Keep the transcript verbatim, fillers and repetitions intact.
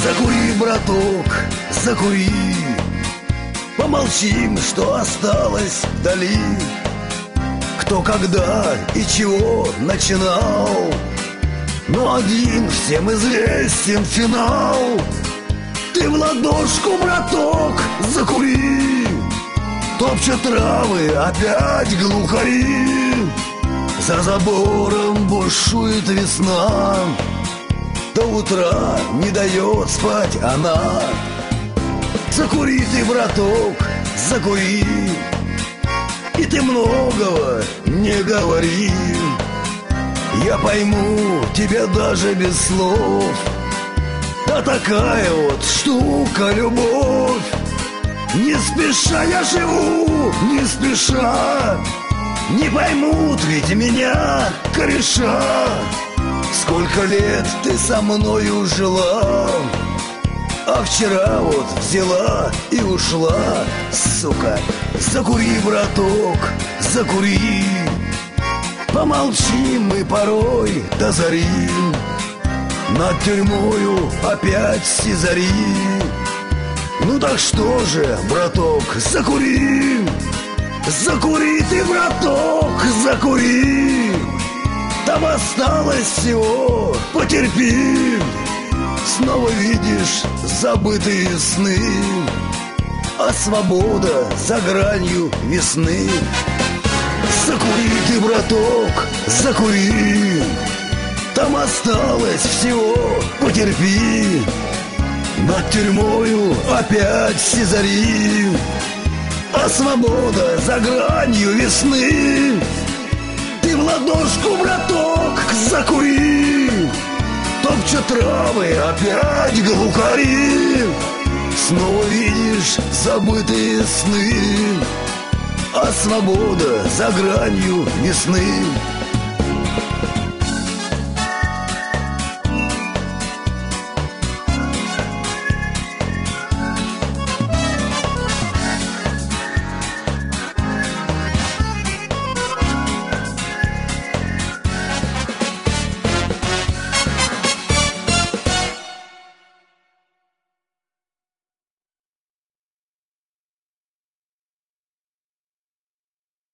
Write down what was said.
Закури, браток, закури. Помолчим, что осталось вдали. Кто, когда и чего начинал, но один всем известен финал. Ты в ладошку, браток, закури. Топчут травы опять глухари. За забором бушует весна. До утра не дает спать она. Закури ты, браток, закури. И ты многого не говори. Я пойму тебя даже без слов. Да такая вот штука любовь. Не спеша я живу, не спеша. Не поймут ведь меня кореша. Сколько лет ты со мною жила, а вчера вот взяла и ушла, сука. Закури, браток, закури. Помолчим мы порой до зари. Над тюрьмою опять сизари. Ну так что же, браток, закури. Закури ты, браток, закури. Там осталось всего, потерпи. Снова видишь забытые сны, а свобода за гранью весны. Закури ты, браток, закури. Там осталось всего, потерпи. Над тюрьмою опять сизари, а свобода за гранью весны. Ты в ладошку, браток, закури. Топчут травы опять глухари. Снова видишь забытые сны, а свобода за гранью весны.